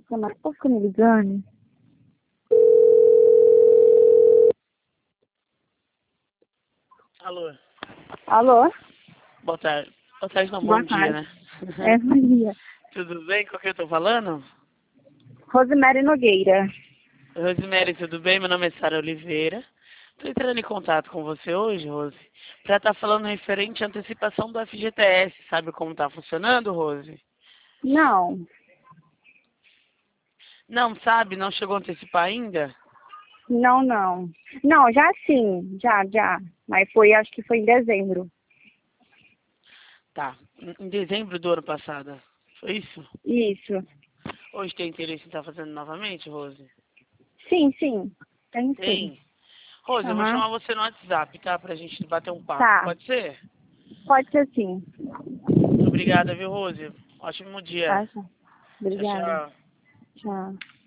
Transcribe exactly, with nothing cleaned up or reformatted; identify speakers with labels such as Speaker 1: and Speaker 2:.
Speaker 1: Mas posso ficar me ligando?
Speaker 2: Alô,
Speaker 1: Alô?
Speaker 2: boa tarde. Boa tarde não, bom
Speaker 1: Boa
Speaker 2: dia,
Speaker 1: tarde.
Speaker 2: né?
Speaker 1: É, Maria.
Speaker 2: Tudo bem? Com quem eu tô falando?
Speaker 1: Rosemary Nogueira.
Speaker 2: Rosemary, tudo bem? Meu nome é Sara Oliveira. Tô entrando em contato com você hoje, Rose, pra estar falando referente à antecipação do F G T S. Sabe como tá funcionando, Rose?
Speaker 1: Não,
Speaker 2: Não sabe? Não chegou a antecipar ainda?
Speaker 1: não, não. Não, já sim, já, já. Mas foi, acho que foi em dezembro.
Speaker 2: Tá. Em em dezembro do ano passado. Foi isso?
Speaker 1: Isso.
Speaker 2: Hoje tem interesse em estar fazendo novamente, Rose?
Speaker 1: Sim, sim. Tem sim.
Speaker 2: Tem. Rose, eu vou
Speaker 1: Aham.
Speaker 2: chamar você no WhatsApp, tá? Pra gente bater um papo.
Speaker 1: Tá.
Speaker 2: Pode ser?
Speaker 1: Pode ser sim.
Speaker 2: Muito obrigada, viu, Rose? Ótimo dia.
Speaker 1: Tá, tá.
Speaker 2: Tchau,
Speaker 1: Obrigada.
Speaker 2: tchau.
Speaker 1: Tchau.